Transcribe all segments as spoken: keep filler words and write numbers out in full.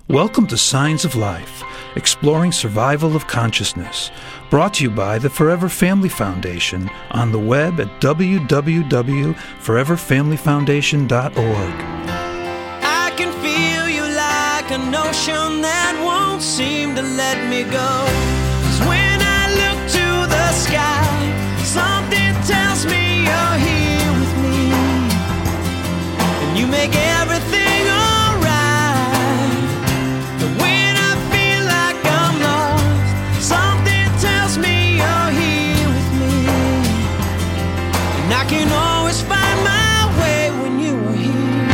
Welcome to Signs of Life, exploring survival of consciousness, brought to you by the Forever Family Foundation on the web at w w w dot forever family foundation dot org. I can feel you like an ocean that won't seem to let me go. 'Cause when I look to the sky, something tells me you're here with me, and you make everything alright. But when I feel like I'm lost, something tells me you're here with me, and I can always find my way when you are here.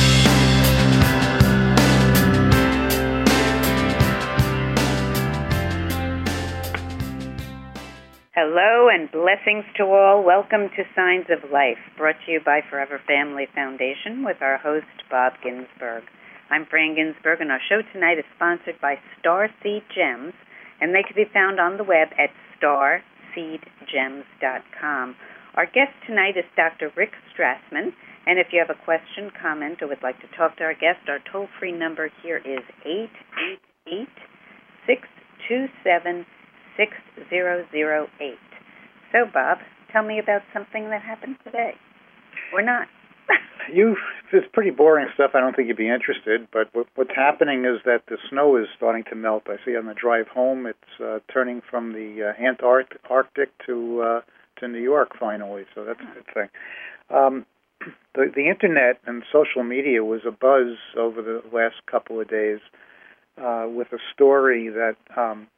Hello and blessings to all. Welcome to Signs of Life, brought to you by Forever Family Foundation with our host, Bob Ginsberg. I'm Fran Ginsberg, and our show tonight is sponsored by Starseed Gems, and they can be found on the web at star seed gems dot com. Our guest tonight is Doctor Rick Strassman, and if you have a question, comment, or would like to talk to our guest, our toll-free number here is eight eight eight, six two seven, six zero zero eight. So, Bob, tell me about something that happened today. Or not. You, it's pretty boring stuff. I don't think you'd be interested. But what, what's happening is that the snow is starting to melt. I see on the drive home, it's uh, turning from the uh, Antarctic Arctic to uh, to New York finally. So that's a good thing. Um, the the internet and social media was abuzz over the last couple of days uh, with a story that um,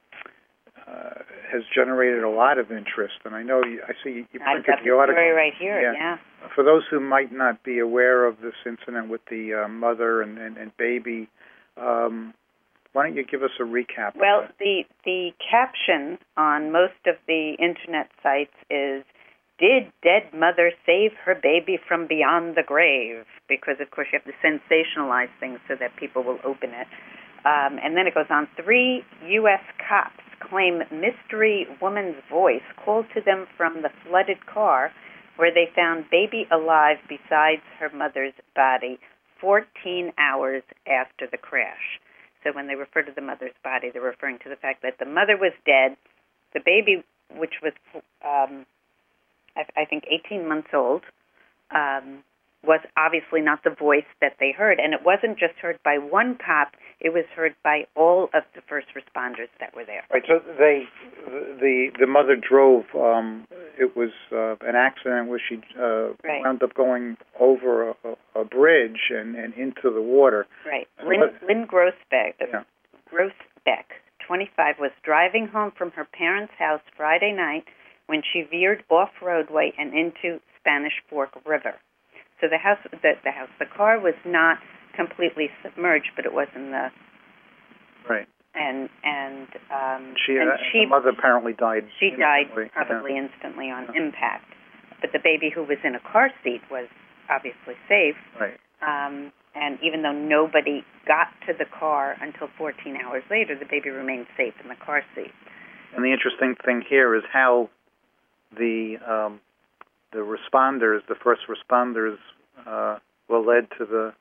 uh, has generated a lot of interest. And I know you, I see you printed I've got the the article story right here. Yeah. yeah. For those who might not be aware of this incident with the uh, mother and, and, and baby, um, why don't you give us a recap? Well, of it? the the caption on most of the internet sites is, "Did dead mother save her baby from beyond the grave?" Because, of course, you have to sensationalize things so that people will open it. Um, and then it goes on, three U S cops claim mystery woman's voice called to them from the flooded car where they found baby alive besides her mother's body fourteen hours after the crash. So when they refer to the mother's body, they're referring to the fact that the mother was dead, the baby, which was, um, I, I think, eighteen months old, um, was obviously not the voice that they heard. And it wasn't just heard by one cop, it was heard by all of the first responders that were there. Right, so they, the the mother drove, um, it was uh, an accident where she uh, Right. wound up going over a, a bridge and, and into the water. Right. And Lynn, what- Lynn Grossbeck, Yeah. Grossbeck, twenty-five, was driving home from her parents' house Friday night when she veered off roadway and into Spanish Fork River. So the house, the, the house, the car was not completely submerged, but it was in the Right. and and um, She, and uh, she the mother apparently died. she died instantly. probably Yeah. instantly on Yeah. impact. But the baby who was in a car seat was obviously safe. Right. Um, and even though nobody got to the car until fourteen hours later, the baby remained safe in the car seat. And the interesting thing here is how the um, the responders, the first responders, uh, were led to the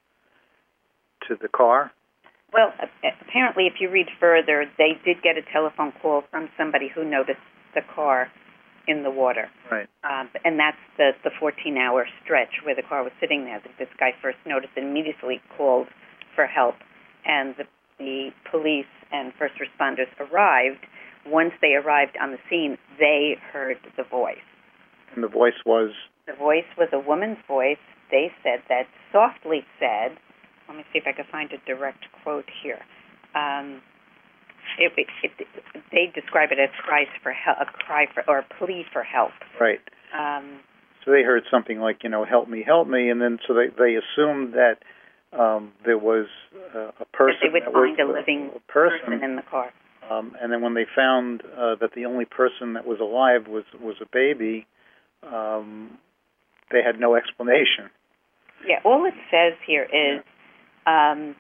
to the car. Well, apparently, if you read further, they did get a telephone call from somebody who noticed the car in the water. Right. Um, and that's the the fourteen-hour stretch where the car was sitting there. This guy first noticed and immediately called for help. And the, the police and first responders arrived. Once they arrived on the scene, they heard the voice. And the voice was? The voice was a woman's voice. They said that softly said, let me see if I can find a direct quote here. Um, it, it, it, they describe it as cries for help, a cry for, or a plea for help. Right. Um, so they heard something like, you know, help me, help me, and then so they, they assumed that um, there was uh, a person. That they would that find was, a living a person, person in the car. Um, and then when they found uh, that the only person that was alive was, was a baby, um, they had no explanation. Yeah, all it says here is um,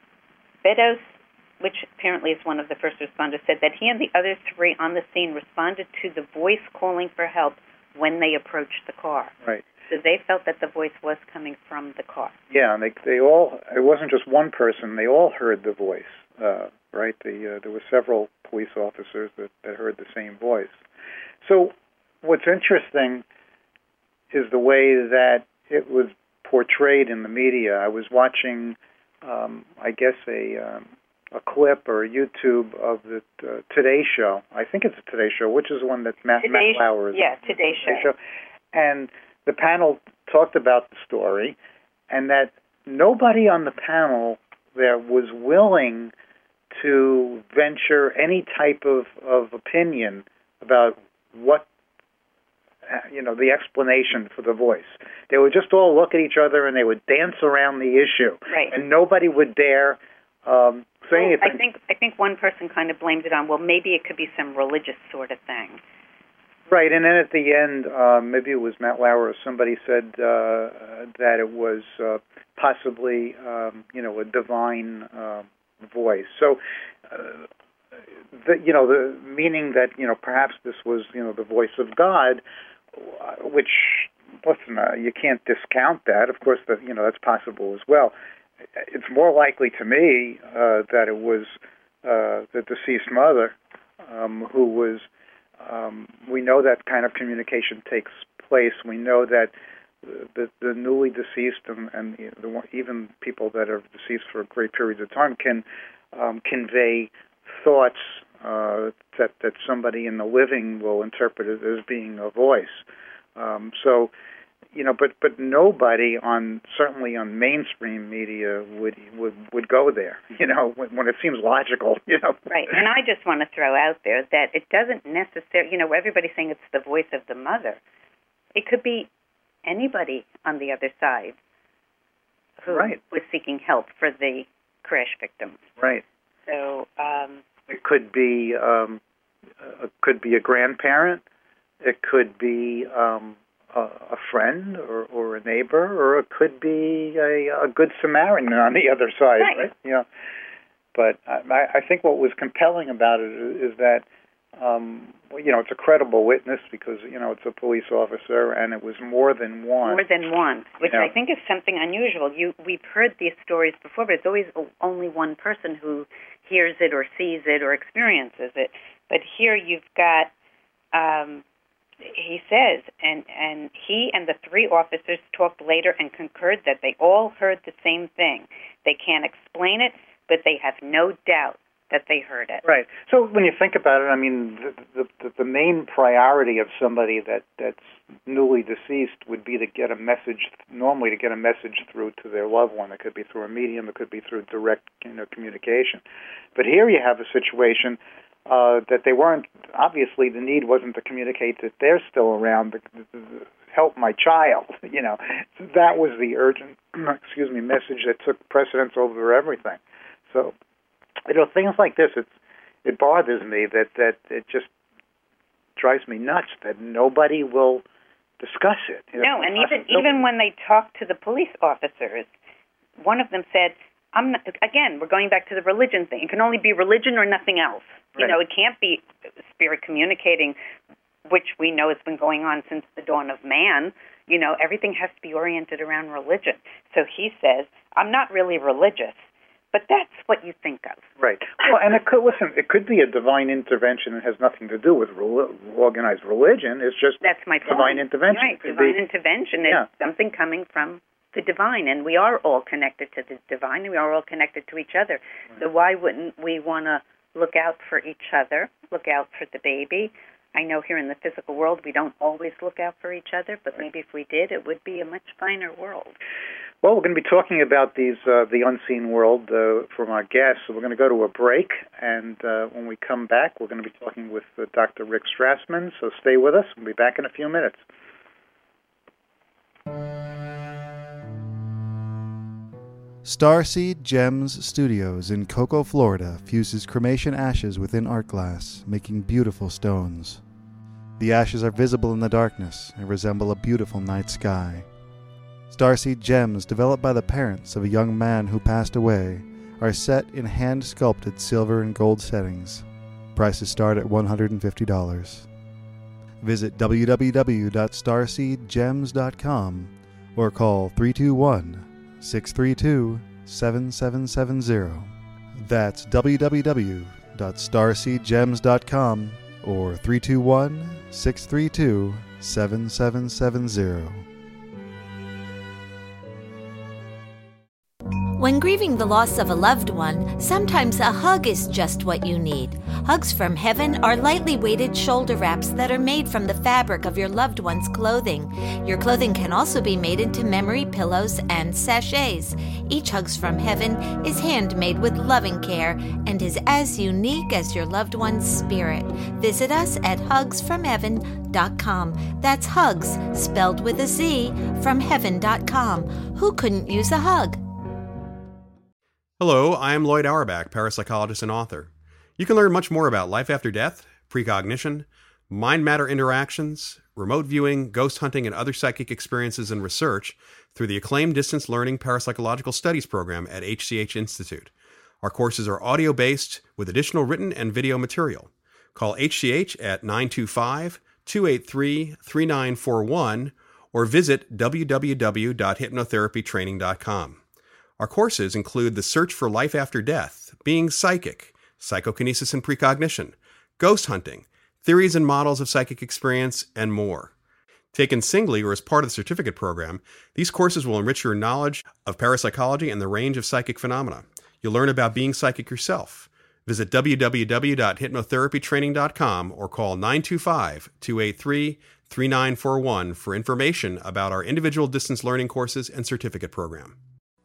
Bedos, which apparently is one of the first responders, said that he and the other three on the scene responded to the voice calling for help when they approached the car. Right. So they felt that the voice was coming from the car. Yeah, and they they all, it wasn't just one person, they all heard the voice, uh, right? The, uh, there were several police officers that, that heard the same voice. So what's interesting is the way that it was portrayed in the media. I was watching, um, I guess, a um, a clip or a YouTube of the uh, Today Show. I think it's a Today Show, which is the one that Matt, Today, Matt Lauer is. Yeah, Today, Today Show. Show. And the panel talked about the story, and that nobody on the panel there was willing to venture any type of, of opinion about what, you know, the explanation for the voice. They would just all look at each other and they would dance around the issue. Right. And nobody would dare um, say well, anything. I think I think one person kind of blamed it on, well, maybe it could be some religious sort of thing. Right, and then at the end, uh, maybe it was Matt Lauer or somebody said uh, that it was uh, possibly, um, you know, a divine uh, voice. So, uh, the, you know, the meaning that, you know, perhaps this was, you know, the voice of God, which, listen, uh, you can't discount that. Of course, that, you know, that's possible as well. It's more likely to me uh, that it was uh, the deceased mother um, who was. Um, we know that kind of communication takes place. We know that the, the newly deceased and, and the, even people that are deceased for great periods of time can um, convey thoughts uh, that that somebody in the living will interpret it as being a voice. Um, so, you know, but but nobody on certainly on mainstream media would would would go there. You know, when, when it seems logical. You know, right. And I just want to throw out there that it doesn't necessarily. You know, everybody's saying it's the voice of the mother. It could be anybody on the other side who right. was seeking help for the crash victims. Right. So um, it could be um, it could be a grandparent. It could be. Um, A, a friend or, or a neighbor, or it could be a, a good Samaritan on the other side, right? right? Yeah. But I, I think what was compelling about it is that, um, you know, it's a credible witness because, you know, it's a police officer, and it was more than one. More than one, which you know, I think is something unusual. You, we've heard these stories before, but it's always only one person who hears it or sees it or experiences it. But here you've got... Um, He says, and, and he and the three officers talked later and concurred that they all heard the same thing. They can't explain it, but they have no doubt that they heard it. Right. So when you think about it, I mean, the the, the main priority of somebody that, that's newly deceased would be to get a message, normally to get a message through to their loved one. It could be through a medium, it could be through direct, you know, communication. But here you have a situation Uh, that they weren't, obviously the need wasn't to communicate that they're still around to, to, to help my child, you know. That was the urgent, excuse me, message that took precedence over everything. So, you know, things like this, it's, it bothers me that, that it just drives me nuts that nobody will discuss it. No, and even even when they talk to the police officers, one of them said, I'm not, again, we're going back to the religion thing. It can only be religion or nothing else. You right. know, it can't be spirit communicating, which we know has been going on since the dawn of man. You know, everything has to be oriented around religion. So he says, I'm not really religious, but that's what you think of. Right. Well, and it could, listen, it could be a divine intervention that has nothing to do with re- organized religion. It's just that's my point. divine intervention. Right, divine be, intervention is yeah. something coming from the divine, and we are all connected to the divine, and we are all connected to each other. Right. So why wouldn't we want to look out for each other, look out for the baby? I know here in the physical world we don't always look out for each other, but right. maybe if we did, it would be a much finer world. Well, we're going to be talking about these uh, the unseen world uh, from our guests, so we're going to go to a break, and uh, when we come back, we're going to be talking with uh, Doctor Rick Strassman, so stay with us. We'll be back in a few minutes. Starseed Gems Studios in Cocoa, Florida fuses cremation ashes within art glass, making beautiful stones. The ashes are visible in the darkness and resemble a beautiful night sky. Starseed Gems, developed by the parents of a young man who passed away, are set in hand-sculpted silver and gold settings. Prices start at one hundred fifty dollars. Visit w w w dot starseed gems dot com or call three two one, six three two, seven seven seven zero. That's w w w dot starseed gems dot com or three two one, six three two, seven seven seven zero. When grieving the loss of a loved one, sometimes a hug is just what you need. Hugs from Heaven are lightly weighted shoulder wraps that are made from the fabric of your loved one's clothing. Your clothing can also be made into memory pillows and sachets. Each Hugs from Heaven is handmade with loving care and is as unique as your loved one's spirit. Visit us at hugs from heaven dot com. That's Hugs, spelled with a Z, from heaven dot com. Who couldn't use a hug? Hello, I am Lloyd Auerbach, parapsychologist and author. You can learn much more about life after death, precognition, mind-matter interactions, remote viewing, ghost hunting, and other psychic experiences and research through the acclaimed Distance Learning Parapsychological Studies program at H C H Institute. Our courses are audio-based with additional written and video material. Call H C H at nine two five, two eight three, three nine four one or visit w w w dot hypnotherapy training dot com. Our courses include The Search for Life After Death, Being Psychic, Psychokinesis and Precognition, Ghost Hunting, Theories and Models of Psychic Experience, and more. Taken singly or as part of the certificate program, these courses will enrich your knowledge of parapsychology and the range of psychic phenomena. You'll learn about being psychic yourself. Visit w w w dot hypnotherapy training dot com or call nine two five, two eight three, three nine four one for information about our individual distance learning courses and certificate program.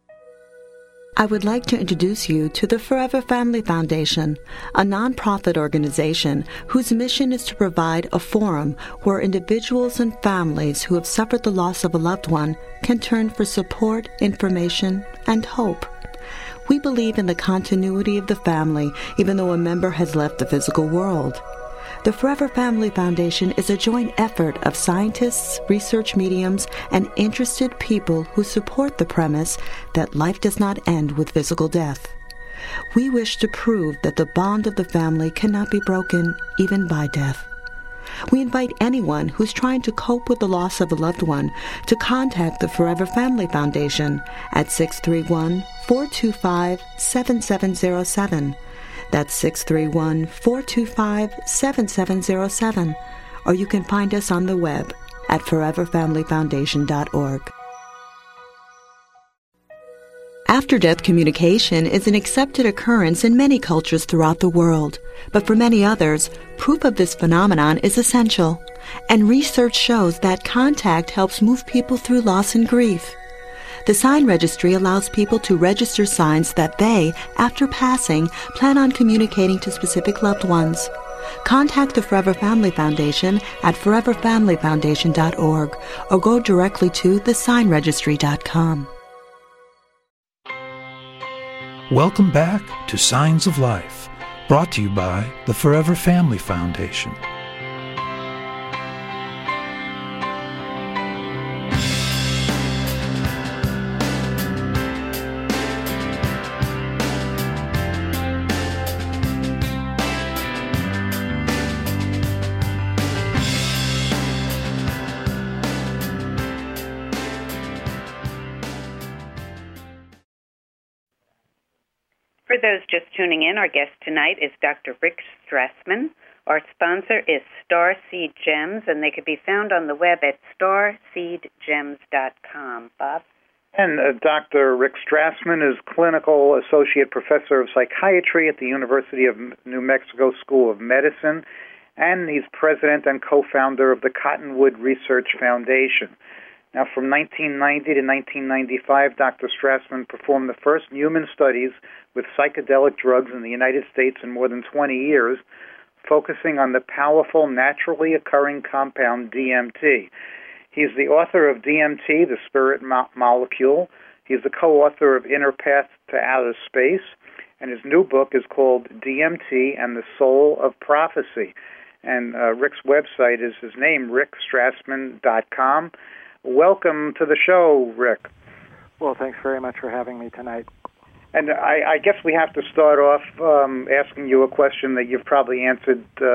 I would like to introduce you to the Forever Family Foundation, a nonprofit organization whose mission is to provide a forum where individuals and families who have suffered the loss of a loved one can turn for support, information, and hope. We believe in the continuity of the family, even though a member has left the physical world. The Forever Family Foundation is a joint effort of scientists, research mediums, and interested people who support the premise that life does not end with physical death. We wish to prove that the bond of the family cannot be broken even by death. We invite anyone who's trying to cope with the loss of a loved one to contact the Forever Family Foundation at six three one, four two five, seven seven zero seven. That's six three one, four two five, seven seven zero seven. Or you can find us on the web at forever family foundation dot org. After-death communication is an accepted occurrence in many cultures throughout the world, but for many others, proof of this phenomenon is essential, and research shows that contact helps move people through loss and grief. The Sign Registry allows people to register signs that they, after passing, plan on communicating to specific loved ones. Contact the Forever Family Foundation at forever family foundation dot org or go directly to the sign registry dot com. Welcome back to Signs of Life, brought to you by the Forever Family Foundation. For those just tuning in, our guest tonight is Doctor Rick Strassman. Our sponsor is Starseed Gems, and they can be found on the web at starseed gems dot com. Bob? And uh, Doctor Rick Strassman is Clinical Associate Professor of Psychiatry at the University of New Mexico School of Medicine, and he's President and co-founder of the Cottonwood Research Foundation. Now, from nineteen ninety to nineteen ninety-five, Doctor Strassman performed the first human studies with psychedelic drugs in the United States in more than twenty years, focusing on the powerful, naturally occurring compound D M T. He's the author of D M T, the Spirit Mo- Molecule. He's the co-author of Inner Path to Outer Space, and his new book is called D M T and the Soul of Prophecy. And uh, Rick's website is his name, rick strassman dot com. Welcome to the show, Rick. Well, thanks very much for having me tonight. And I, I guess we have to start off um, asking you a question that you've probably answered uh,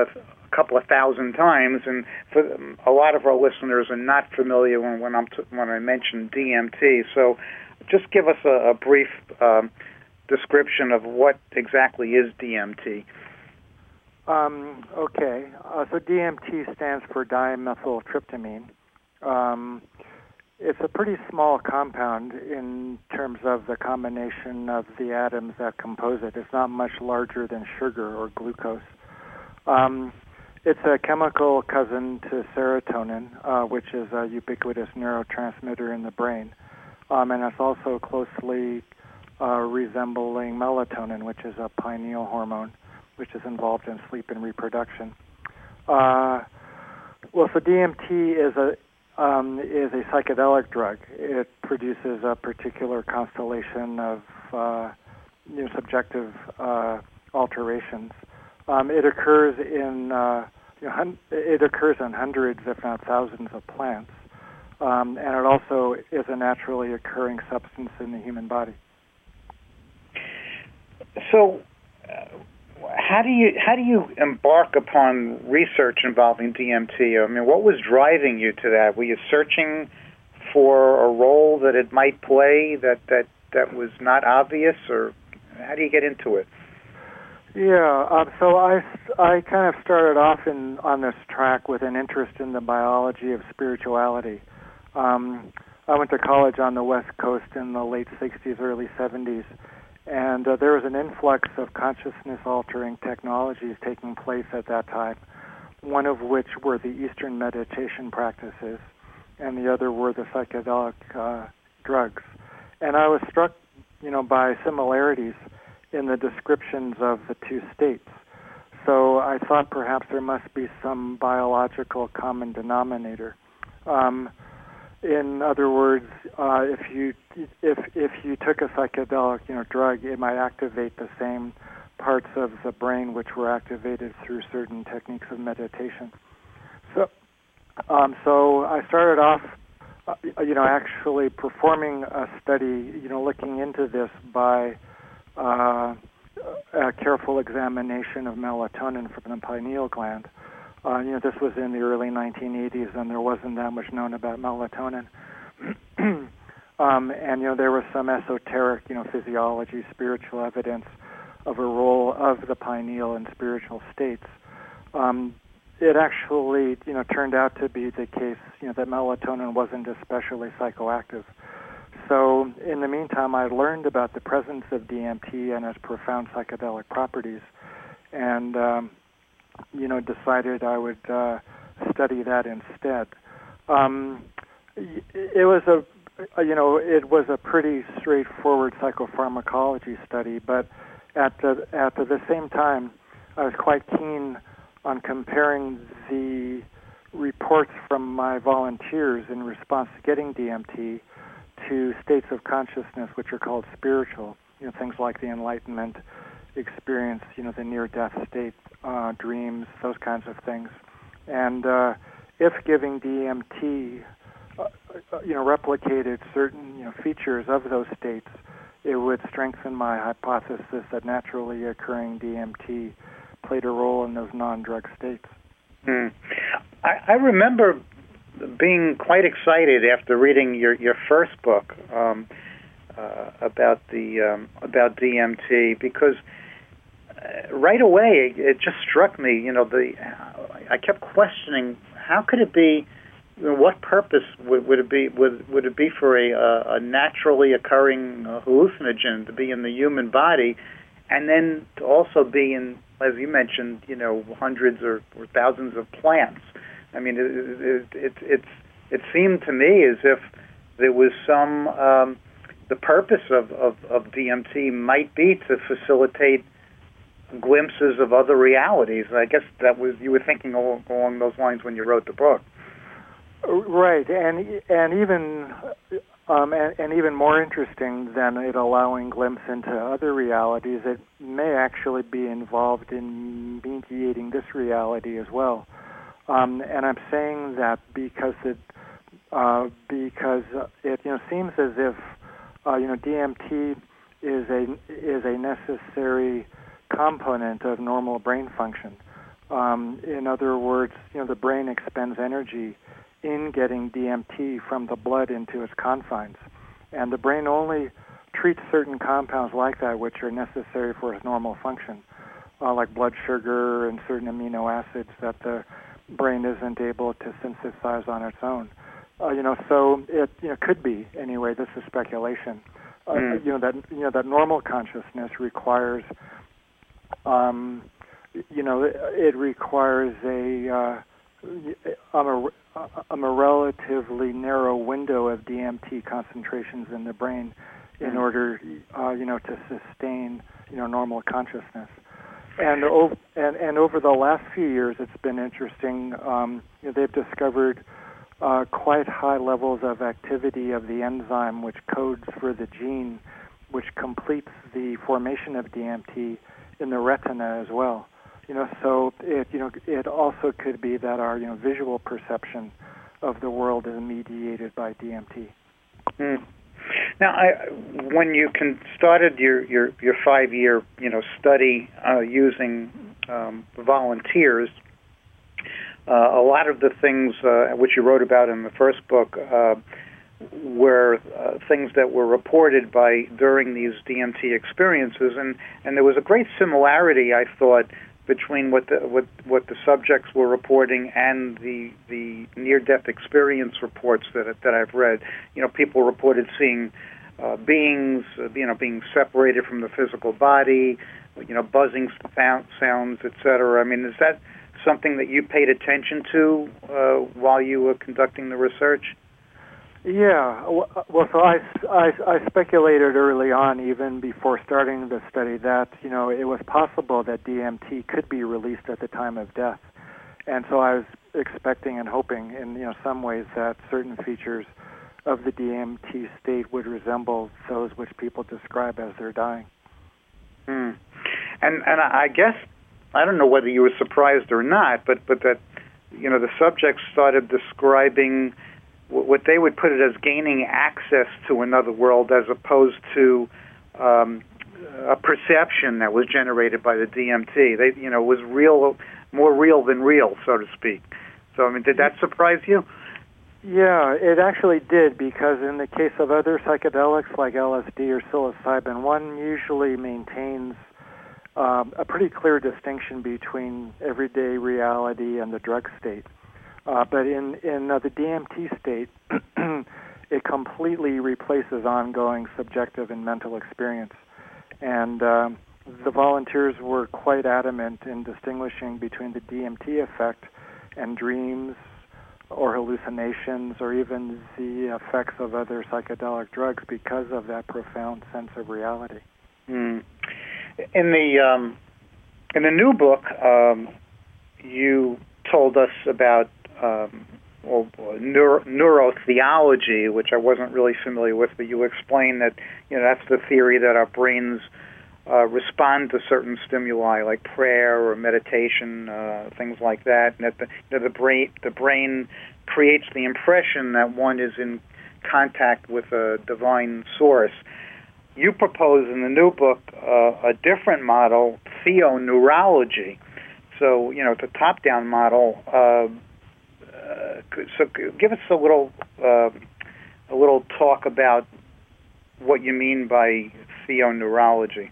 a couple of thousand times. And for a lot of our listeners are not familiar when, when I'm t- when I mention D M T. So, just give us a, a brief um, description of what exactly is D M T. Um, okay, uh, so D M T stands for dimethyltryptamine. Um, it's a pretty small compound in terms of the combination of the atoms that compose it. It's not much larger than sugar or glucose. Um, it's a chemical cousin to serotonin, uh, which is a ubiquitous neurotransmitter in the brain. Um, and it's also closely uh, resembling melatonin, which is a pineal hormone, which is involved in sleep and reproduction. Uh, well, so D M T is a um, is a psychedelic drug. It produces a particular constellation of uh, you know, subjective uh, alterations. Um, it occurs in uh, you know, hun- it occurs in hundreds, if not thousands, of plants, um, and it also is a naturally occurring substance in the human body. So. Uh, How do you how do you embark upon research involving D M T? I mean, what was driving you to that? Were you searching for a role that it might play that, that, that was not obvious, or how do you get into it? Yeah, um, so I, I kind of started off in on this track with an interest in the biology of spirituality. Um, I went to college on the West Coast in the late sixties, early seventies. And uh, there was an influx of consciousness-altering technologies taking place at that time, one of which were the Eastern meditation practices, and the other were the psychedelic uh, drugs. And I was struck, you know, by similarities in the descriptions of the two states. So I thought perhaps there must be some biological common denominator. Um, In other words, uh, if you if if you took a psychedelic, you know, drug, it might activate the same parts of the brain which were activated through certain techniques of meditation. So, um, so I started off, uh, you know, actually performing a study, you know, looking into this by uh, a careful examination of melatonin from the pineal gland. Uh, you know, this was in the early nineteen eighties, and there wasn't that much known about melatonin. um, and, you know, there was some esoteric, you know, physiology, spiritual evidence of a role of the pineal in spiritual states. Um, it actually, you know, turned out to be the case, you know, that melatonin wasn't especially psychoactive. So in the meantime, I learned about the presence of D M T and its profound psychedelic properties, and um, you know, decided I would uh, study that instead. Um, it was a, you know, it was a pretty straightforward psychopharmacology study, but at the, at the same time, I was quite keen on comparing the reports from my volunteers in response to getting D M T to states of consciousness which are called spiritual, you know, things like the Enlightenment experience, you know, the near-death state, uh, dreams, those kinds of things. And uh, if giving D M T, uh, you know, replicated certain, you know, features of those states, it would strengthen my hypothesis that naturally occurring D M T played a role in those non-drug states. Hmm. I, I remember being quite excited after reading your, your first book um, uh, about the um, about D M T, because uh, right away it, it just struck me. You know, the I kept questioning, how could it be? You know, what purpose would, would it be? Would would it be for a, a, a naturally occurring uh, hallucinogen to be in the human body, and then to also be in, as you mentioned, you know, hundreds or, or thousands of plants? I mean, it it, it it it seemed to me as if there was some um, the purpose of, of, of D M T might be to facilitate glimpses of other realities. I guess that was you were thinking along, along those lines when you wrote the book. Right, and and even um, and, and even more interesting than it allowing glimpse into other realities, it may actually be involved in mediating this reality as well. Um, and I'm saying that because it uh, because it you know seems as if uh, you know D M T is a is a necessary component of normal brain function. Um, in other words, you know, the brain expends energy in getting D M T from the blood into its confines. And the brain only treats certain compounds like that which are necessary for its normal function, uh, like blood sugar and certain amino acids that the brain isn't able to synthesize on its own. Uh, you know, so it you know, could be, anyway, this is speculation. Uh, mm. You know, that you know that normal consciousness requires, um, you know, it, it requires a, uh, a, a, a relatively narrow window of D M T concentrations in the brain in order, uh, you know, to sustain, you know, normal consciousness. And, ov- and and over the last few years, it's been interesting. Um, you know, they've discovered uh, quite high levels of activity of the enzyme which codes for the gene, which completes the formation of D M T in the retina as well. You know, so it you know it also could be that our you know visual perception of the world is mediated by D M T. Mm. Now, I, when you can started your, your, your five-year you know study uh, using um, volunteers, uh, a lot of the things uh, which you wrote about in the first book uh, were uh, things that were reported by during these D M T experiences, and, and there was a great similarity, I thought, between what the what what the subjects were reporting and the the near-death experience reports that that I've read. You know, people reported seeing uh, beings, uh, you know, being separated from the physical body, you know, buzzing sounds, et cetera. I mean, is that something that you paid attention to uh, while you were conducting the research? Yeah, well, so I, I, I speculated early on, even before starting the study, that, you know, it was possible that D M T could be released at the time of death. And so I was expecting and hoping in, you know, some ways that certain features of the D M T state would resemble those which people describe as they're dying. Hmm. And, and I guess, I don't know whether you were surprised or not, but, but that, you know, the subjects started describing what they would put it as gaining access to another world as opposed to um, a perception that was generated by the D M T. They, you know, was real, more real than real, so to speak. So, I mean, did that surprise you? Yeah, it actually did, because in the case of other psychedelics like L S D or psilocybin, one usually maintains um, a pretty clear distinction between everyday reality and the drug state. Uh, but in, in uh, the D M T state, it completely replaces ongoing subjective and mental experience. And um, the volunteers were quite adamant in distinguishing between the D M T effect and dreams or hallucinations or even the effects of other psychedelic drugs because of that profound sense of reality. Mm. In the um, in the new book, um, you told us about Um, well, neuro, neurotheology, which I wasn't really familiar with, but you explained that, you know, that's the theory that our brains uh, respond to certain stimuli like prayer or meditation, uh, things like that, and that the, you know, the brain the brain creates the impression that one is in contact with a divine source. You propose in the new book uh, a different model, theoneurology. So, you know, it's a top-down model. Uh, Uh, so give us a little uh, a little talk about what you mean by theoneurology.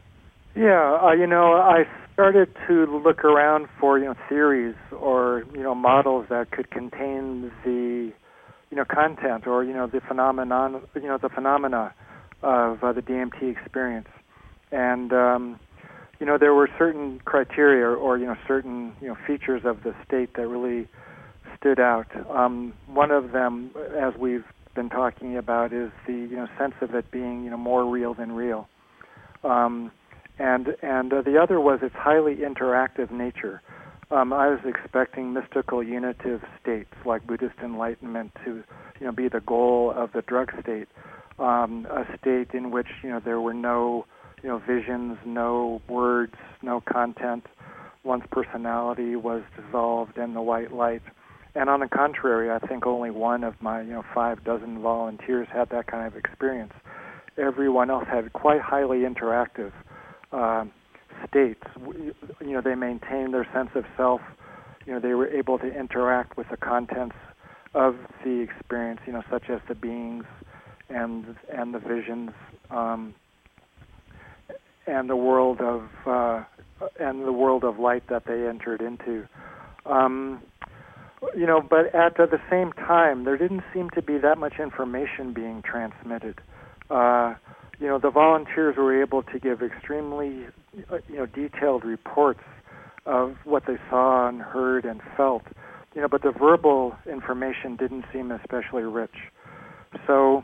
Yeah, uh, you know, I started to look around for, you know, theories or, you know, models that could contain the, you know, content or, you know, the phenomenon, you know, the phenomena of uh, the D M T experience. And, um, you know, there were certain criteria or, you know, certain, you know, features of the state that really stood out. Um, one of them, as we've been talking about, is the, you know, sense of it being, you know, more real than real. Um, and and uh, the other was its highly interactive nature. Um, I was expecting mystical unitive states like Buddhist enlightenment to, you know, be the goal of the drug state, um, a state in which, you know, there were no, you know, visions, no words, no content. One's personality was dissolved in the white light. And on the contrary, I think only one of my, you know, five dozen volunteers had that kind of experience. Everyone else had quite highly interactive uh, states. You know, they maintained their sense of self. You know, they were able to interact with the contents of the experience, you know, such as the beings and and the visions, um, and the world of uh, and the world of light that they entered into. Um, you know, but at the same time, there didn't seem to be that much information being transmitted. Uh, you know, the volunteers were able to give extremely, you know, detailed reports of what they saw and heard and felt. You know, but the verbal information didn't seem especially rich. So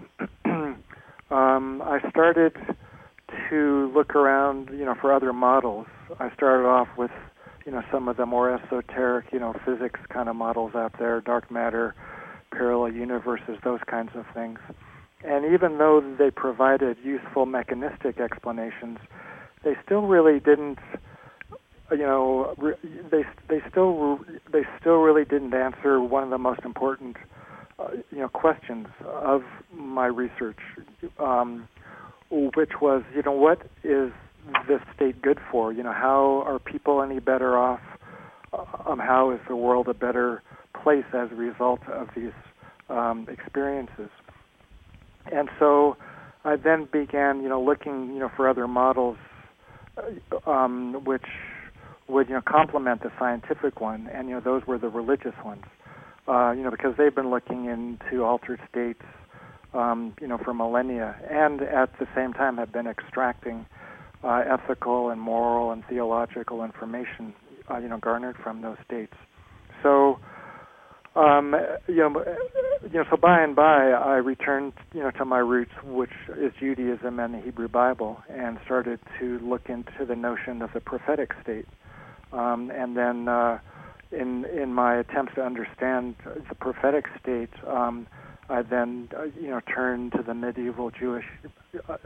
um, I started to look around, you know, for other models. I started off with, you know, some of the more esoteric, you know, physics kind of models out there, dark matter, parallel universes, those kinds of things. And even though they provided useful mechanistic explanations, they still really didn't, you know, they they still they still really didn't answer one of the most important, uh, you know, questions of my research, um, which was, you know, what is this state good for? You know, how are people any better off? Um, how is the world a better place as a result of these um, experiences? And so I then began, you know, looking, you know, for other models, um, which would, you know, complement the scientific one, and, you know, those were the religious ones, uh, you know, because they've been looking into altered states, um, you know, for millennia, and at the same time have been extracting uh, ethical and moral and theological information, uh, you know, garnered from those states. So, um, you know, you know, so by and by, I returned, you know, to my roots, which is Judaism and the Hebrew Bible, and started to look into the notion of the prophetic state. Um, and then, uh, in in my attempts to understand the prophetic state, um, I then, uh, you know, turned to the medieval Jewish. Uh,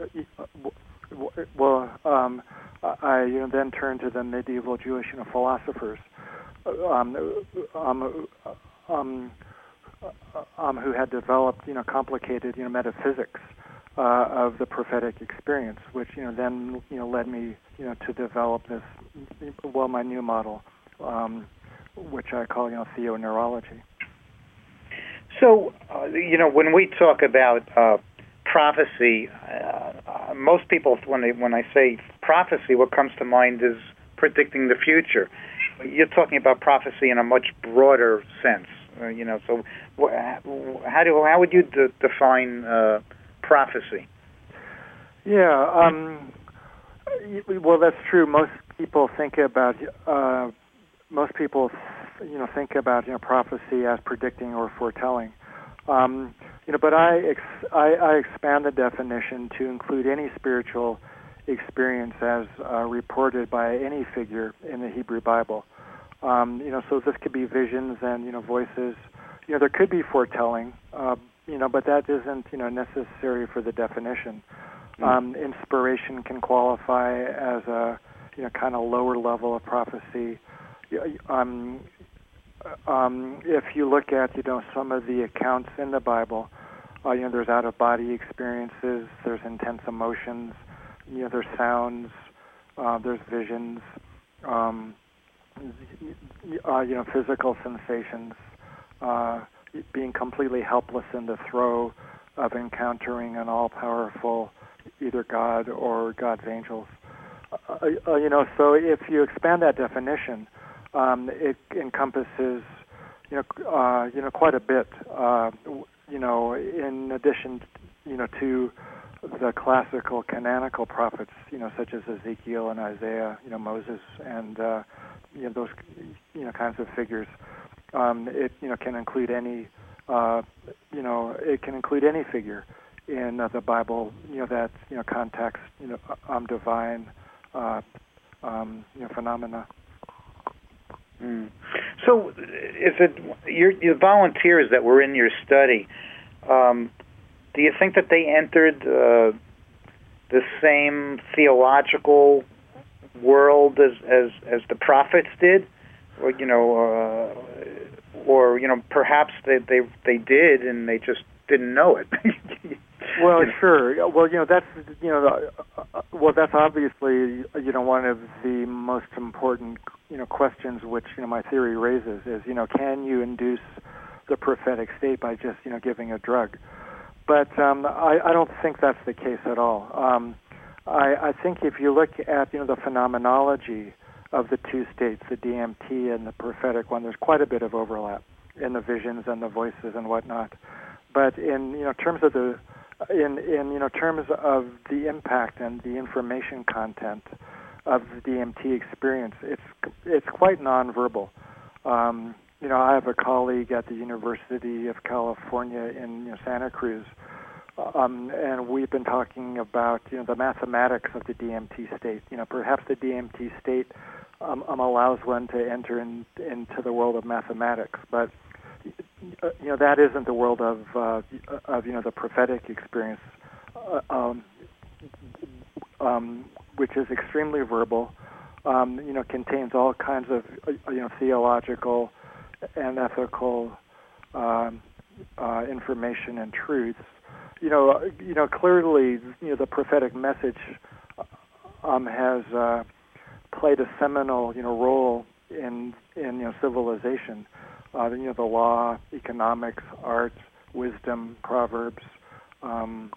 well, um, I you know, then turned to the medieval Jewish, you know, philosophers, um, um, um, um, who had developed, you know, complicated, you know, metaphysics uh, of the prophetic experience, which, you know, then, you know, led me, you know, to develop this, well, my new model, um, which I call, you know, theoneurology. So, uh, you know, when we talk about uh, prophecy, uh, uh, most people, when they when I say prophecy, what comes to mind is predicting the future. You're talking about prophecy in a much broader sense, uh, you know. So, wh- how do how would you de- define uh, prophecy? Yeah, um, well, that's true. Most people think about uh, most people, you know, think about, you know, prophecy as predicting or foretelling. Um, you know, but I, ex- I I expand the definition to include any spiritual experience as uh, reported by any figure in the Hebrew Bible. Um, you know, so this could be visions and, you know, voices. You know, there could be foretelling, uh, you know, but that isn't, you know, necessary for the definition. Mm. Um, inspiration can qualify as a, you know, kind of lower level of prophecy. Um, um, if you look at, you know, some of the accounts in the Bible, uh, you know, there's out-of-body experiences, there's intense emotions, you know, there's sounds, uh, there's visions, um, uh, you know, physical sensations, uh, being completely helpless in the throe of encountering an all-powerful either God or God's angels. Uh, uh, you know, so if you expand that definition, um, it encompasses, you know, uh, you know, quite a bit. Uh, you know, in addition, you know, to the classical canonical prophets, you know, such as Ezekiel and Isaiah, you know, Moses, and uh, you know, those, you know, kinds of figures. Um, it, you know, can include any, uh, you know, it can include any figure in uh, the Bible, you know, that, you know, contacts, you know, um, divine, uh, um, you know, phenomena. Mm. So, is it your, your volunteers that were in your study? Um, do you think that they entered uh, the same theological world as, as as the prophets did, or you know, uh, or you know, perhaps they, they they did and they just didn't know it? Well, sure. Well, you know, that's, you know, Uh, well, that's obviously, you know, one of the most important, you know, questions which, you know, my theory raises is, you know, can you induce the prophetic state by just, you know, giving a drug? But um, I, I don't think that's the case at all. Um, I, I think if you look at, you know, the phenomenology of the two states, the D M T and the prophetic one, there's quite a bit of overlap in the visions and the voices and whatnot. But in, you know, terms of the In, in you know terms of the impact and the information content of the D M T experience, it's it's quite nonverbal. Um, you know, I have a colleague at the University of California in you know, Santa Cruz, um, and we've been talking about you know the mathematics of the D M T state. You know, perhaps the D M T state um, um, allows one to enter in, into the world of mathematics, but you know that isn't the world of uh, of you know the prophetic experience, uh, um, um, which is extremely verbal. Um, you know, contains all kinds of uh, you know theological and ethical um, uh, information and truths. You know, you know clearly, you know the prophetic message um, has uh, played a seminal you know role in in you know civilization. Uh, you know, the law, economics, art, wisdom, proverbs, um,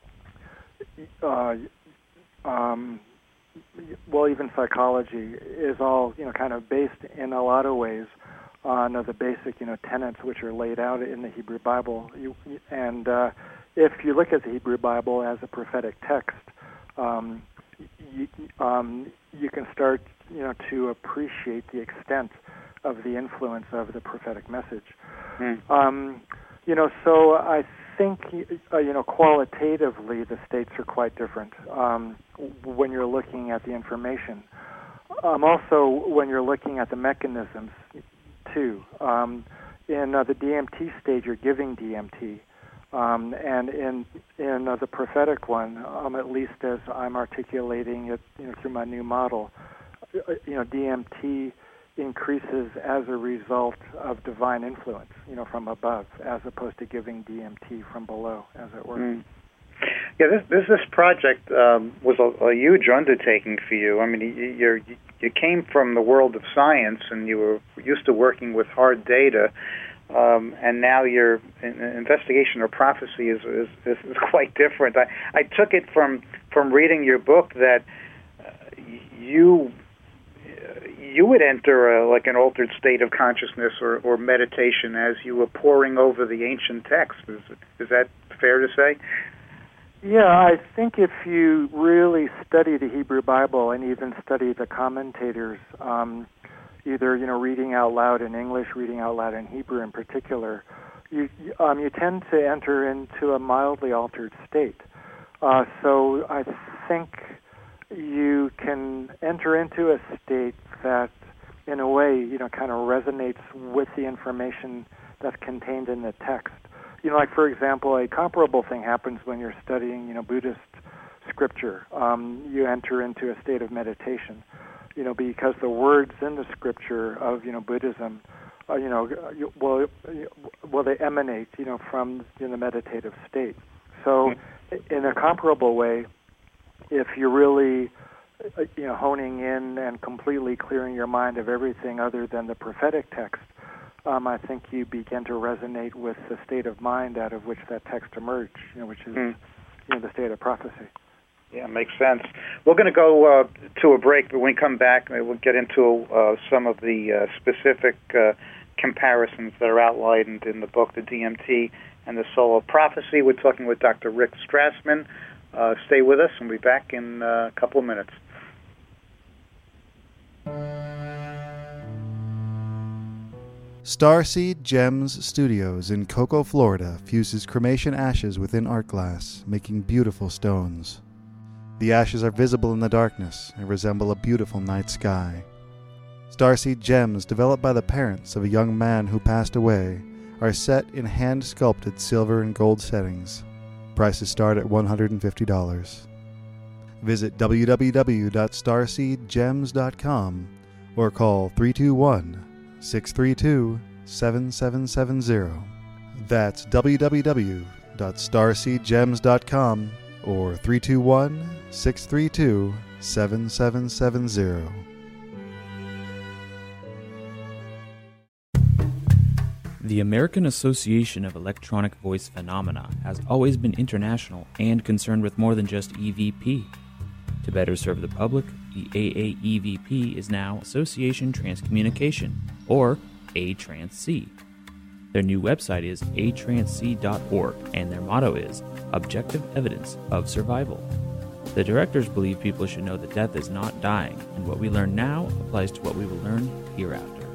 uh, um, well, even psychology is all, you know, kind of based in a lot of ways on uh, the basic, you know, tenets which are laid out in the Hebrew Bible. You, and uh, if you look at the Hebrew Bible as a prophetic text, um, you, um, you can start, you know, to appreciate the extent of the influence of the prophetic message. Mm. Um, you know, so I think, uh, you know, qualitatively the states are quite different um, when you're looking at the information. Um, also, when you're looking at the mechanisms, too. Um, in uh, the D M T stage, you're giving D M T. Um, and in in uh, the prophetic one, um, at least as I'm articulating it, you know, through my new model, uh, you know, D M T increases as a result of divine influence, you know, from above, as opposed to giving D M T from below, as it were. Mm. Yeah, this this, this project um, was a, a huge undertaking for you. I mean, you you're, you came from the world of science, and you were used to working with hard data, um, and now your investigation or prophecy is is, is is quite different. I, I took it from from reading your book that uh, you. you would enter a, like an altered state of consciousness or, or meditation as you were poring over the ancient texts. Is, is that fair to say? Yeah, I think if you really study the Hebrew Bible and even study the commentators, um, either you know reading out loud in English, reading out loud in Hebrew in particular, you um, you tend to enter into a mildly altered state. Uh, so I think you can enter into a state that, in a way, you know, kind of resonates with the information that's contained in the text. You know, like, for example, a comparable thing happens when you're studying, you know, Buddhist scripture. Um, you enter into a state of meditation, you know, because the words in the scripture of, you know, Buddhism, uh, you know, well, well, they emanate, you know, from you know, the meditative state. So, in a comparable way, if you're really, you know, honing in and completely clearing your mind of everything other than the prophetic text, um, I think you begin to resonate with the state of mind out of which that text emerged, you know, which is, mm. you know, the state of prophecy. Yeah, makes sense. We're going to go uh, to a break, but when we come back, we'll get into uh, some of the uh, specific uh, comparisons that are outlined in the book, the D M T and the Soul of Prophecy. We're talking with Doctor Rick Strassman. Uh, stay with us, and we'll be back in uh, a couple of minutes. Starseed Gems Studios in Cocoa, Florida fuses cremation ashes within art glass, making beautiful stones. The ashes are visible in the darkness and resemble a beautiful night sky. Starseed Gems, developed by the parents of a young man who passed away, are set in hand-sculpted silver and gold settings. Prices start at one hundred fifty dollars. Visit w w w dot starseed gems dot com or call three two one, six three two, seven seven seven zero. That's w w w dot starseed gems dot com or three two one, six three two, seven seven seven zero. The American Association of Electronic Voice Phenomena has always been international and concerned with more than just E V P. To better serve the public, the A A E V P is now Association Transcommunication, or A Trans C. Their new website is a trans c dot org, and their motto is Objective Evidence of Survival. The directors believe people should know that death is not dying, and what we learn now applies to what we will learn hereafter.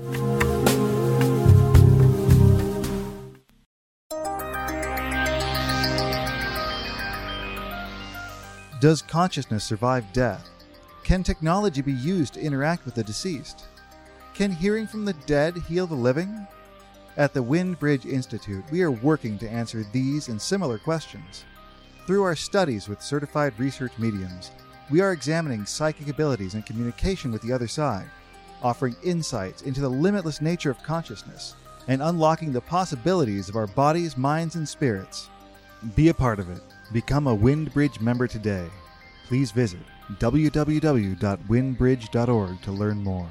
Does consciousness survive death? Can technology be used to interact with the deceased? Can hearing from the dead heal the living? At the Windbridge Institute, we are working to answer these and similar questions. Through our studies with certified research mediums, we are examining psychic abilities and communication with the other side, offering insights into the limitless nature of consciousness, and unlocking the possibilities of our bodies, minds, and spirits. Be a part of it. Become a Windbridge member today. Please visit w w w dot windbridge dot org to learn more.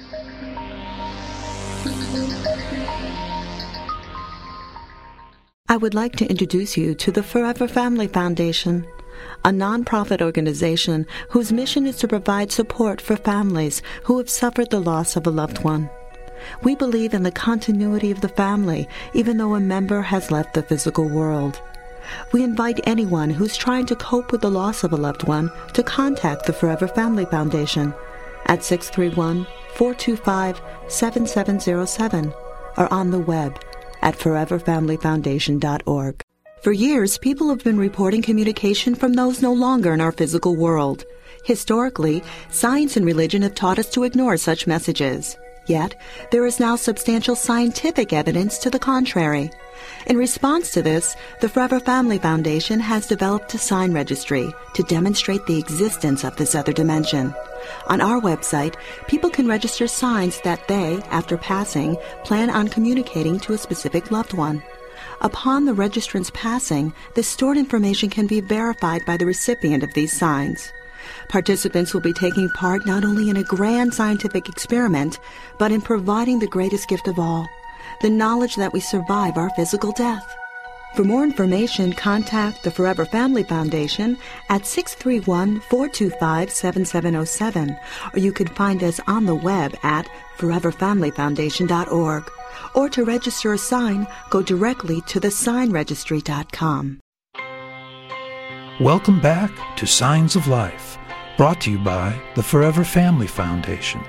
I would like to introduce you to the Forever Family Foundation, a nonprofit organization whose mission is to provide support for families who have suffered the loss of a loved one. We believe in the continuity of the family, even though a member has left the physical world. We invite anyone who's trying to cope with the loss of a loved one to contact the Forever Family Foundation at six three one, four two five, seven seven zero seven or on the web at forever family foundation dot org. For years, people have been reporting communication from those no longer in our physical world. Historically, science and religion have taught us to ignore such messages. Yet, there is now substantial scientific evidence to the contrary. In response to this, the Forever Family Foundation has developed a sign registry to demonstrate the existence of this other dimension. On our website, people can register signs that they, after passing, plan on communicating to a specific loved one. Upon the registrant's passing, the stored information can be verified by the recipient of these signs. Participants will be taking part not only in a grand scientific experiment, but in providing the greatest gift of all, the knowledge that we survive our physical death. For more information, contact the Forever Family Foundation at six three one, four two five, seven seven zero seven, or you can find us on the web at forever family foundation dot org. Or to register a sign, go directly to the sign registry dot com. Welcome back to Signs of Life, brought to you by the Forever Family Foundation.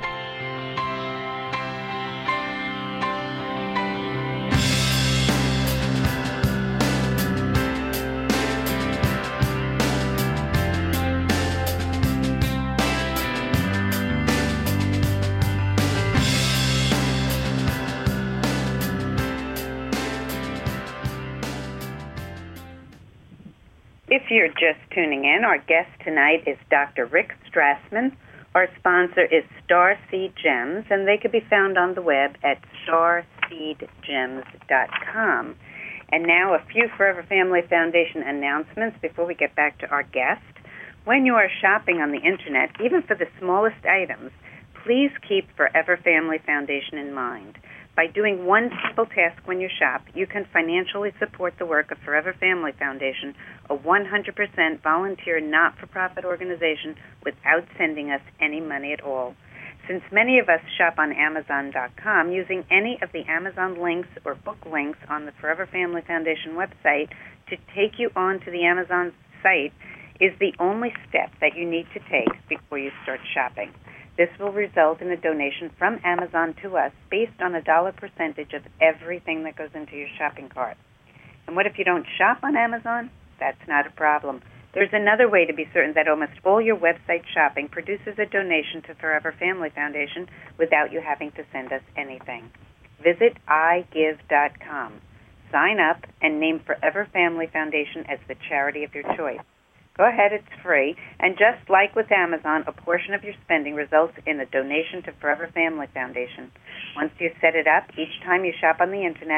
If you're just tuning in, our guest tonight is Doctor Rick Strassman. Our sponsor is Starseed Gems, and they can be found on the web at starseed gems dot com. And now a few Forever Family Foundation announcements before we get back to our guest. When you are shopping on the Internet, even for the smallest items, please keep Forever Family Foundation in mind. By doing one simple task when you shop, you can financially support the work of Forever Family Foundation, a one hundred percent volunteer not-for-profit organization, without sending us any money at all. Since many of us shop on amazon dot com, using any of the Amazon links or book links on the Forever Family Foundation website to take you onto the Amazon site is the only step that you need to take before you start shopping. This will result in a donation from Amazon to us based on a dollar percentage of everything that goes into your shopping cart. And what if you don't shop on Amazon? That's not a problem. There's another way to be certain that almost all your website shopping produces a donation to Forever Family Foundation without you having to send us anything. Visit i give dot com. Sign up and name Forever Family Foundation as the charity of your choice. Go ahead, it's free. And just like with Amazon, a portion of your spending results in a donation to Forever Family Foundation. Once you set it up, each time you shop on the Internet,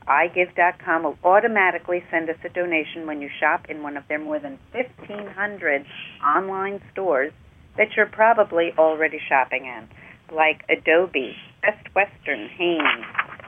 i give dot com will automatically send us a donation when you shop in one of their more than fifteen hundred online stores that you're probably already shopping in, like Adobe, Best Western, Hanes,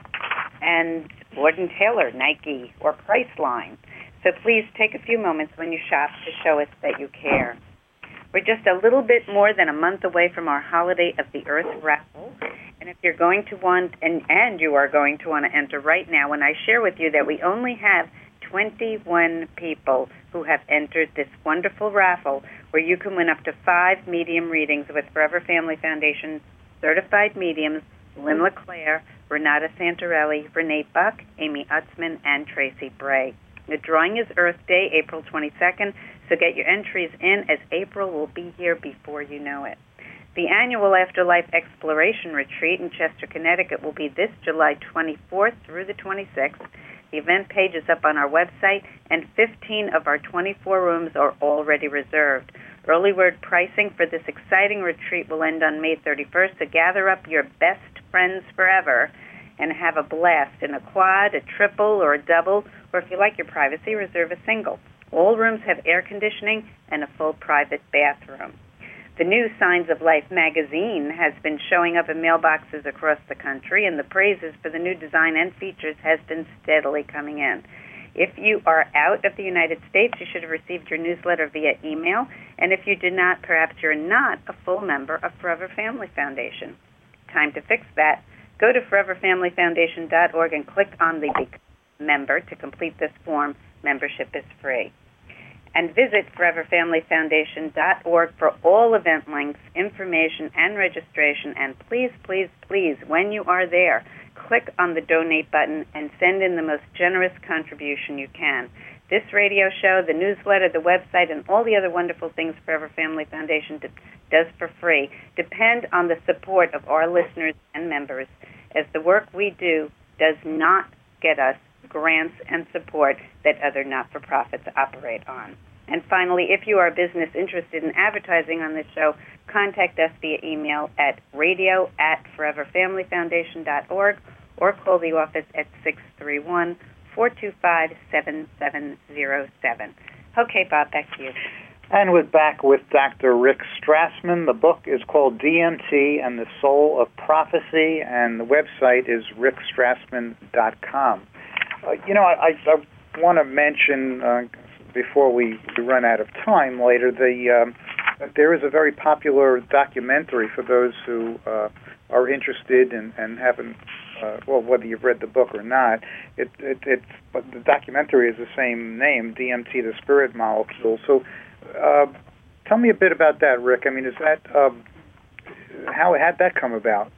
and Lord and Taylor, Nike, or Priceline. So please take a few moments when you shop to show us that you care. We're just a little bit more than a month away from our Holiday of the Earth raffle, and if you're going to want, and, and you are going to want to enter right now, when I share with you that we only have twenty-one people who have entered this wonderful raffle where you can win up to five medium readings with Forever Family Foundation certified mediums Lynn LeClaire, Renata Santarelli, Renee Buck, Amy Utzman, and Tracy Bray. The drawing is Earth Day, April twenty-second, so get your entries in as April will be here before you know it. The annual Afterlife Exploration Retreat in Chester, Connecticut will be this July twenty-fourth through the twenty-sixth. The event page is up on our website, and fifteen of our twenty-four rooms are already reserved. Early bird pricing for this exciting retreat will end on May thirty-first, so gather up your best friends forever and have a blast in a quad, a triple, or a double, or if you like your privacy, reserve a single. All rooms have air conditioning and a full private bathroom. The new Signs of Life magazine has been showing up in mailboxes across the country, and the praises for the new design and features has been steadily coming in. If you are out of the United States, you should have received your newsletter via email, and if you did not, perhaps you're not a full member of Forever Family Foundation. Time to fix that. Go to forever family foundation dot org and click on the Become Member to complete this form. Membership is free. And visit forever family foundation dot org for all event links, information, and registration. And please, please, please, when you are there, click on the donate button and send in the most generous contribution you can. This radio show, the newsletter, the website, and all the other wonderful things Forever Family Foundation d- does for free depend on the support of our listeners and members, as the work we do does not get us grants and support that other not-for-profits operate on. And finally, if you are a business interested in advertising on this show, contact us via email at radio at forever family foundation dot org or call the office at six three one, four two five, seven seven zero seven. Okay, Bob, back to you. And we're back with Doctor Rick Strassman. The book is called D M T and the Soul of Prophecy, and the website is rick strassman dot com. Uh, you know, I, I, I want to mention, uh, before we run out of time later, the um, that there is a very popular documentary for those who uh, are interested and, and haven't, uh, well, whether you've read the book or not. It, it, it's, but the documentary is the same name, D M T, the Spirit Molecule. So uh, tell me a bit about that, Rick. I mean, is that, um, how had that come about?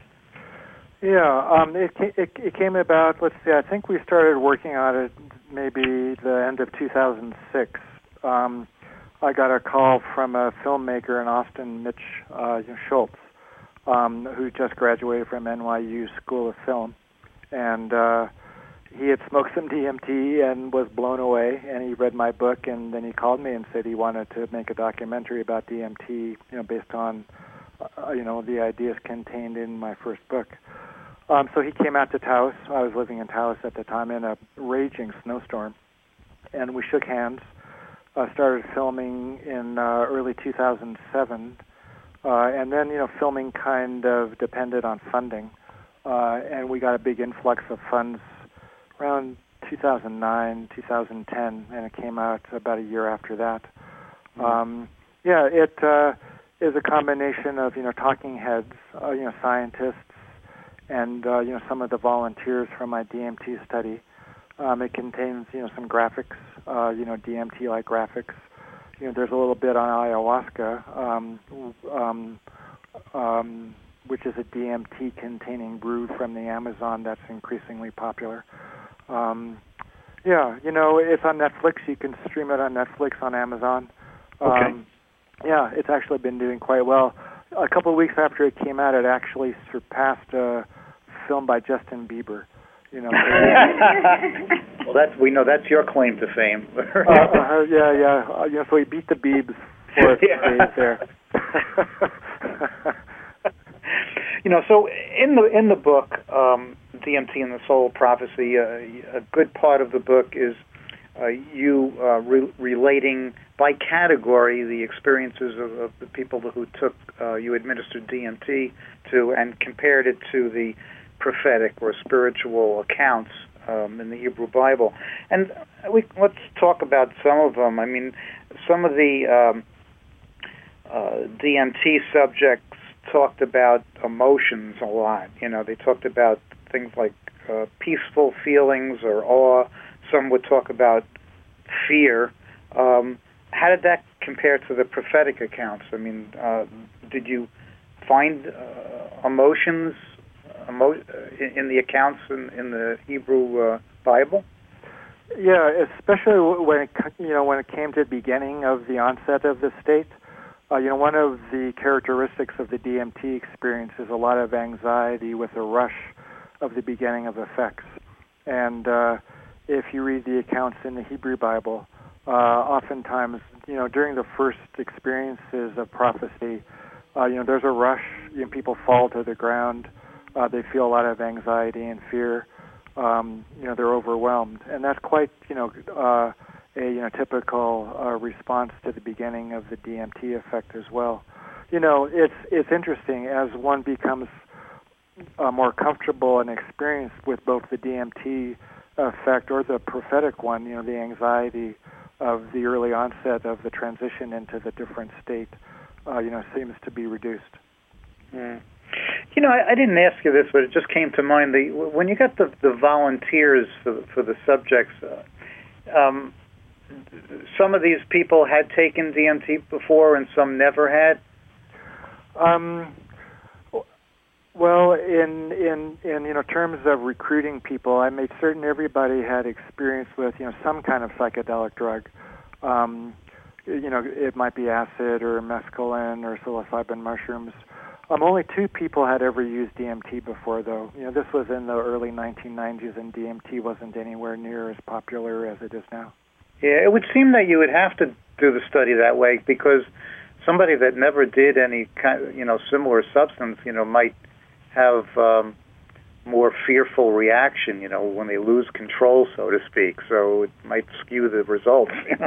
Yeah, um, it, it it came about, let's see, I think we started working on it maybe the end of two thousand six. Um, I got a call from a filmmaker in Austin, Mitch uh, Schultz, um, who just graduated from N Y U School of Film. And uh, he had smoked some D M T and was blown away, and he read my book, and then he called me and said he wanted to make a documentary about D M T, you know, based on, uh, you know, the ideas contained in my first book. Um, so he came out to Taos. I was living in Taos at the time in a raging snowstorm, and we shook hands. Uh, started filming in uh, early two thousand seven, uh, and then, you know, filming kind of depended on funding, uh, and we got a big influx of funds around two thousand nine, two thousand ten, and it came out about a year after that. Mm-hmm. Um, yeah, it uh, is a combination of, you know, talking heads, uh, you know, scientists, and uh, you know, some of the volunteers from my D M T study. Um, it contains, you know, some graphics, uh, you know, D M T-like graphics. You know, there's a little bit on ayahuasca, um, um, um, which is a D M T-containing brew from the Amazon that's increasingly popular. Um, yeah, you know, it's on Netflix. You can stream it on Netflix, on Amazon. Um, okay. Yeah, it's actually been doing quite well. A couple of weeks after it came out, it actually surpassed a film by Justin Bieber. You know. Well, that's we know that's your claim to fame. uh, uh, yeah, yeah. Uh, you know, so he beat the Biebs for a yeah. days there. You know, so in the in the book, um, D M T and the Soul Prophecy, uh, a good part of the book is uh, you uh, re- relating by category the experiences of, of the people who took, uh, you administered D M T to, and compared it to the prophetic or spiritual accounts um, in the Hebrew Bible. And we, let's talk about some of them. I mean, some of the um, uh, D M T subjects talked about emotions a lot. You know, they talked about things like uh, peaceful feelings or awe. Some would talk about fear. Um, how did that compare to the prophetic accounts? I mean, uh, did you find uh, emotions emo- in the accounts in, in the Hebrew uh, Bible? Yeah, especially when it, you know when it came to the beginning of the onset of the state. Uh, you know, one of the characteristics of the D M T experience is a lot of anxiety with a rush of the beginning of effects. And uh, if you read the accounts in the Hebrew Bible, uh, oftentimes, you know, during the first experiences of prophecy, uh, you know, there's a rush. You know, people fall to the ground. Uh, they feel a lot of anxiety and fear. Um, you know, they're overwhelmed, and that's quite, you know, uh, a you know typical uh, response to the beginning of the D M T effect as well. You know, it's it's interesting as one becomes uh, more comfortable and experienced with both the D M T effect or the prophetic one. You know, the anxiety of the early onset of the transition into the different state, uh, you know, seems to be reduced. Mm. You know, I, I didn't ask you this, but it just came to mind. The, when you got the, the volunteers for, for the subjects, uh, um, some of these people had taken D M T before and some never had? Um, well, in, in, in you know terms of recruiting people, I made certain everybody had experience with you know some kind of psychedelic drug. Um, you know, it might be acid or mescaline or psilocybin mushrooms. Um, only two people had ever used D M T before, though. You know, this was in the early nineteen nineties, and D M T wasn't anywhere near as popular as it is now. Yeah, it would seem that you would have to do the study that way because somebody that never did any kind, of, you know, similar substance, you know, might have um, more fearful reaction, you know, when they lose control, so to speak. So it might skew the results. yeah.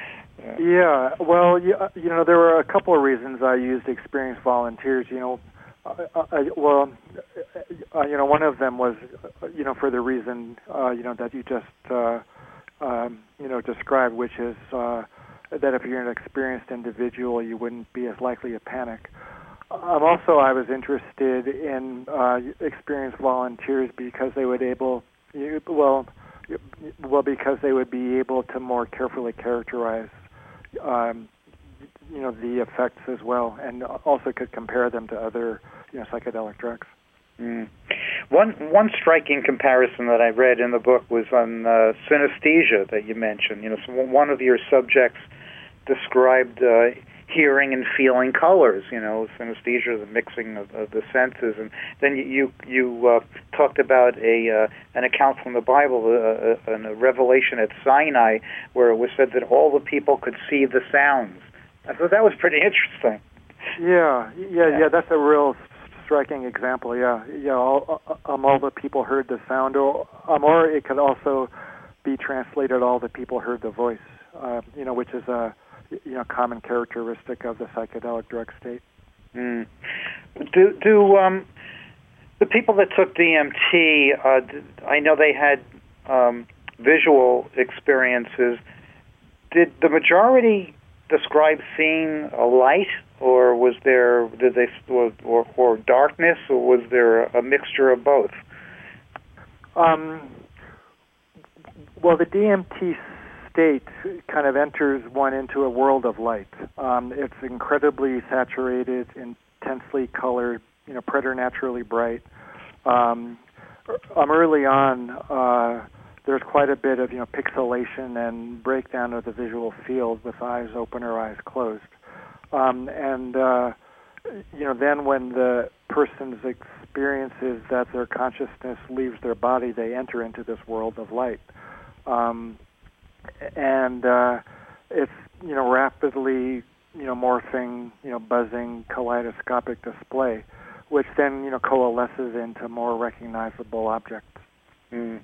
yeah, well, you, you know, there were a couple of reasons I used experienced volunteers. You know, I, I, well, uh, you know, one of them was, you know, for the reason, uh, you know, that you just. Uh, Um, you know, described, which is uh, that if you're an experienced individual, you wouldn't be as likely to panic. Um, also, I was interested in uh, experienced volunteers because they would able, you, well, well, because they would be able to more carefully characterize, um, you know, the effects as well, and also could compare them to other, you know, psychedelic drugs. Mm. One one striking comparison that I read in the book was on uh, synesthesia that you mentioned. You know, so one of your subjects described uh, hearing and feeling colors. You know, synesthesia, the mixing of, of the senses, and then you you uh, talked about a uh, an account from the Bible, uh, a, a revelation at Sinai, where it was said that all the people could see the sounds. I thought that was pretty interesting. Yeah, yeah, yeah. yeah that's a real striking example, yeah. Yeah, all, um, all the people heard the sound, or, um, or it could also be translated, all the people heard the voice, uh, you know, which is a you know common characteristic of the psychedelic drug state. Mm. Do do um, the people that took D M T? Uh, I know they had um, visual experiences. Did the majority describe seeing a light? Or was there did they or, or or darkness, or was there a mixture of both? Um, well, the D M T state kind of enters one into a world of light. Um, it's incredibly saturated, intensely colored, you know, preternaturally bright. Um, um, early on, uh, there's quite a bit of you know pixelation and breakdown of the visual field with eyes open or eyes closed. Um, and, uh, you know, then when the person's experiences that their consciousness leaves their body, they enter into this world of light. Um, and uh, it's, you know, rapidly, you know, morphing, you know, buzzing, kaleidoscopic display. which then you know coalesces into more recognizable objects. Mm.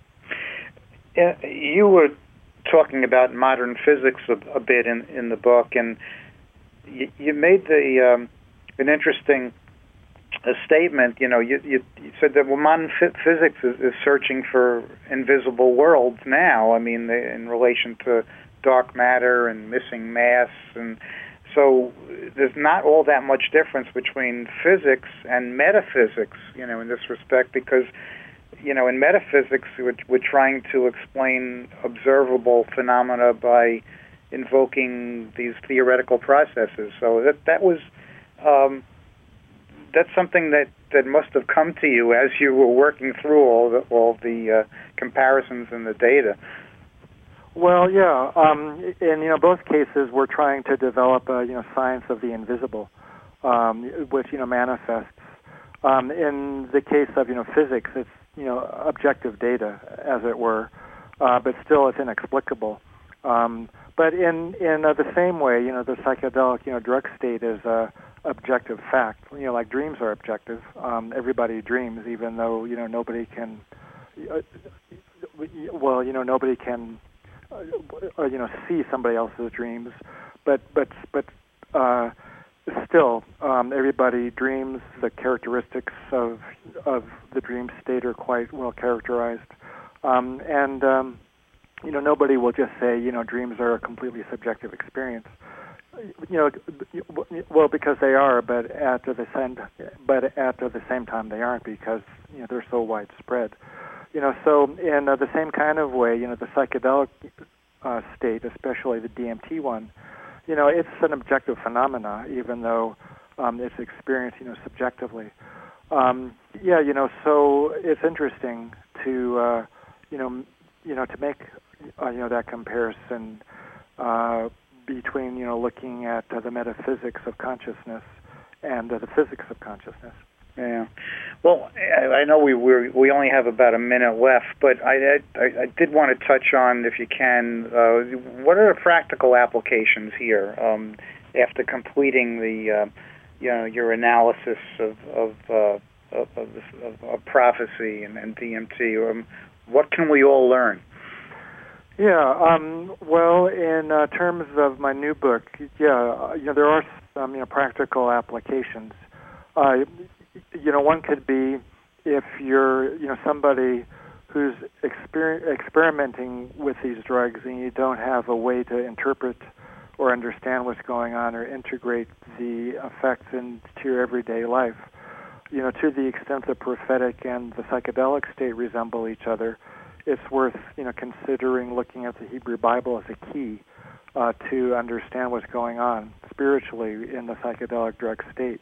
Yeah, you were talking about modern physics a, a bit in in the book, and you, you made the um, an interesting a statement. You know, you, you, you said that well, modern f- physics is, is searching for invisible worlds now. I mean, they, in relation to dark matter and missing mass, and so there's not all that much difference between physics and metaphysics. You know, in this respect, because you know, in metaphysics, we're, we're trying to explain observable phenomena by invoking these theoretical processes. So that that was um, that's something that, that must have come to you as you were working through all the all the uh, comparisons and the data. Well, yeah. Um, in you know both cases, we're trying to develop a you know science of the invisible, um, which you know manifests. Um, in the case of you know physics, it's you know objective data, as it were, uh, but still it's inexplicable. Um, but in in uh, the same way, you know the psychedelic you know drug state is a objective fact. You know, like dreams are objective. Um, everybody dreams, even though you know nobody can. Uh, well, you know nobody can. Uh, you know, see somebody else's dreams, but but but uh, still, um, everybody dreams. The characteristics of of the dream state are quite well characterized, um, and um, you know, nobody will just say, you know, dreams are a completely subjective experience. You know, well, because they are, but at the same, but at the same time they aren't, because you know they're so widespread. You know, so in uh, the same kind of way, you know, the psychedelic uh, state, especially the D M T one, you know, it's an objective phenomena, even though um, it's experienced, you know, subjectively. Um, yeah, you know, so it's interesting to, uh, you know, you know, to make, uh, you know, that comparison uh, between, you know, looking at uh, the metaphysics of consciousness and uh, the physics of consciousness. Yeah. Well, I, I know we we're, we only have about a minute left, but I, I, I did want to touch on, if you can, uh, what are the practical applications here um, after completing the, uh, you know, your analysis of of uh, of, of, of, of prophecy and, and D M T? Um, what can we all learn? Yeah. Um, well, in uh, terms of my new book, yeah, you know, there are some you know practical applications. Uh, You know, one could be if you're, you know, somebody who's exper- experimenting with these drugs and you don't have a way to interpret or understand what's going on or integrate the effects into your everyday life. You know, to the extent the prophetic and the psychedelic state resemble each other, it's worth, you know, considering looking at the Hebrew Bible as a key uh, to understand what's going on spiritually in the psychedelic drug state.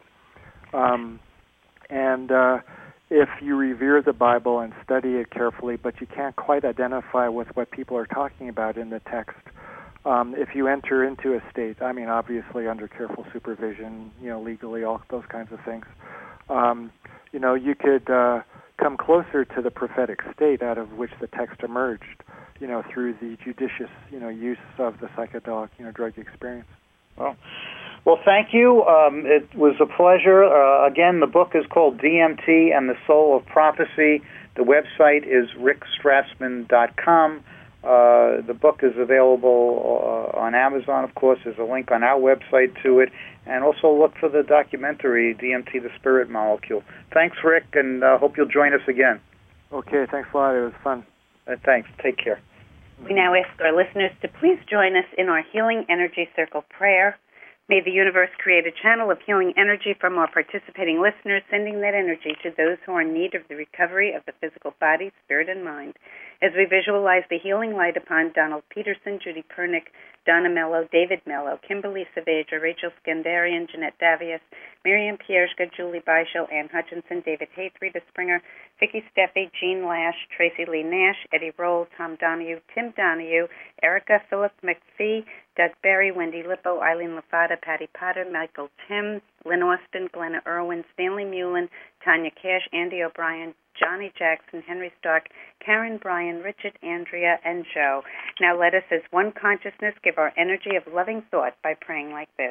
Um, And uh, if you revere the Bible and study it carefully, but you can't quite identify with what people are talking about in the text, um, if you enter into a state, I mean, obviously under careful supervision, you know, legally, all those kinds of things, um, you know, you could uh, come closer to the prophetic state out of which the text emerged, you know, through the judicious, you know, use of the psychedelic, you know, drug experience. Well. Well, thank you. Um, it was a pleasure. Uh, again, the book is called D M T and the Soul of Prophecy. The website is rick strassman dot com. Uh, the book is available uh, on Amazon, of course. There's a link on our website to it. And also look for the documentary, D M T, the Spirit Molecule. Thanks, Rick, and I uh, hope you'll join us again. Okay, thanks a lot. It was fun. Uh, thanks. Take care. We now ask our listeners to please join us in our Healing Energy Circle prayer. May the universe create a channel of healing energy from our participating listeners, sending that energy to those who are in need of the recovery of the physical body, spirit, and mind. As we visualize the healing light upon Donald Peterson, Judy Pernick, Donna Mello, David Mello, Kimberly Savager, Rachel Skandarian, Jeanette Davies, Miriam Pierzga, Julie Beischel, Ann Hutchinson, David Hayes, Rita Springer, Vicki Steffi, Jean Lash, Tracy Lee Nash, Eddie Roll, Tom Donahue, Tim Donahue, Erica, Philip McPhee, Doug Berry, Wendy Lippo, Eileen LaFada, Patty Potter, Michael Tim, Lynn Austin, Glenna Irwin, Stanley Mullen, Tanya Cash, Andy O'Brien, Johnny Jackson, Henry Stark, Karen Bryan, Richard, Andrea, and Joe. Now let us, as one consciousness, give our energy of loving thought by praying like this.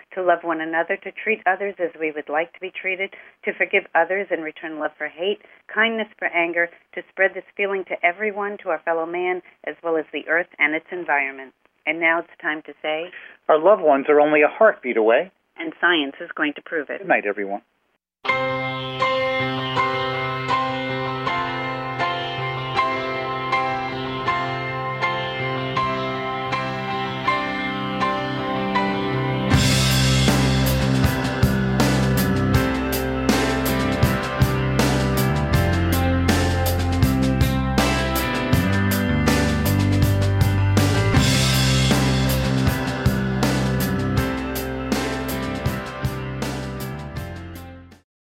to love one another, to treat others as we would like to be treated, to forgive others and return love for hate, kindness for anger, to spread this feeling to everyone, to our fellow man, as well as the earth and its environment. And now it's time to say, our loved ones are only a heartbeat away. And science is going to prove it. Good night, everyone.